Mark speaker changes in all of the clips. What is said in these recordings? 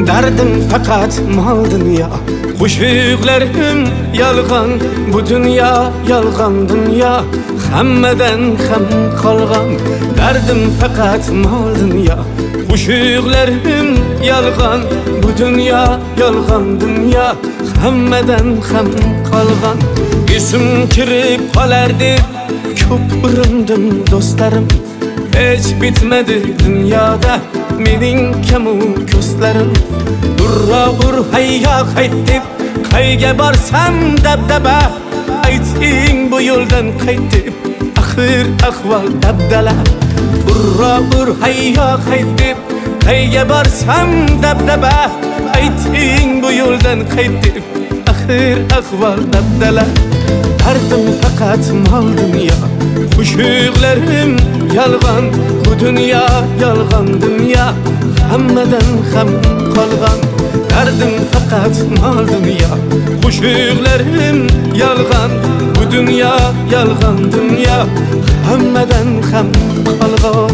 Speaker 1: Derdim fakat mal dünya. Qo'shiqlarim yolg'on, bu dünya yolg'on dünya. Hammadan ham qolgan. Derdim fakat mal dünya. Qo'shiqlarim yolg'on, bu dünya yolg'on dünya. Hammadan ham qolgan. Esim kirib qolardi, ko'p urindim do'stlarim. Hiç bitmedi dünyada mening kamu ko'zlarim. Urra ur hayya qaytib, qayga borsam dabdaba. Ayting bu yo'ldan qaytib, axir ahvol dabdala. Urra ur hayya qaytib, qayga borsam dabdaba. Ayting bu yo'ldan qaytib, axir ahvol dabdala. Derdim fakat mal dünya. Qo'shiqlarim yolg'on, bu dünya yolg'on dünya. Hammadan ham qolgan. Derdim fakat mal dünya. Qo'shiqlarim yolg'on, bu dünya yolg'on dünya. Hammadan ham qolgan.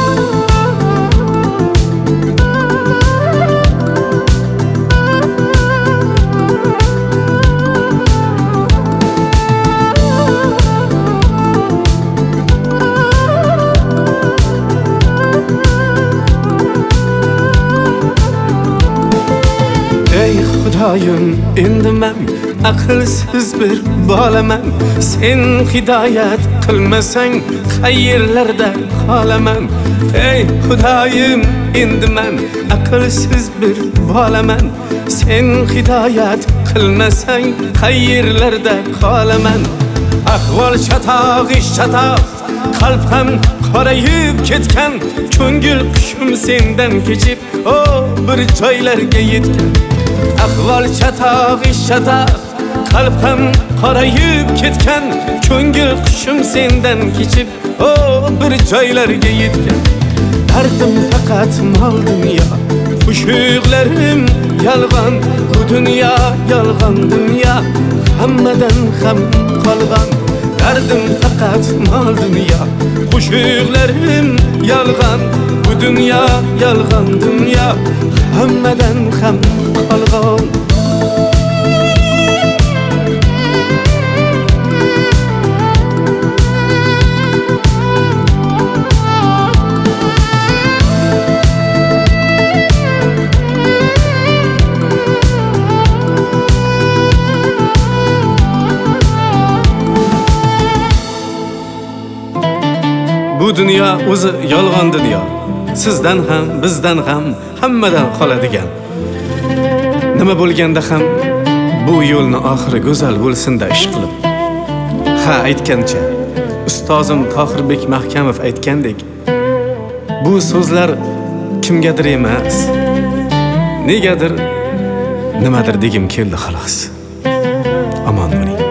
Speaker 1: Ey Xudoyim, endi men aqlsiz bir bolaman. Sen hidoyat qilmasang qayerlarda qolaman. Ey Xudoyim, endi men aqlsiz bir bolaman. Sen hidoyat qilmasang qayerlarda qolaman. Ahvol chatoq, ish chatoq, qalb ham qorayib ketgan. Ko'ngil qushim sendan kechib, bir joylarga yetgan. Ahvol chatoq, ish chatoq, qalb ham qorayib ketgan. Ko'ngil qushim sendan kechib, bir joylarga yetgan. Derdim fakat mal dünya. Qo'shiqlarim yolg'on, bu dünya yolg'on dünya. Hammadan ham qolgan. Derdim fakat mal dünya. Qo'shiqlarim yolg'on, bu dünya yolg'on dünya. Hammadan ham qolgan. Bu dünya o'zi yolg'on dunyo. Sizdan ham, bizdan ham, hammadan qoladigan. Nima bo'lganda ham bu yo'lni oxiri go'zal bo'lsin-da ish qilib. Ha, aytgancha, ustozim Tohirbek Mahkamov aytgandek, bu so'zlar kimgadir emas, negadir, nimadir degim keldi xolos. Omon bo'ling.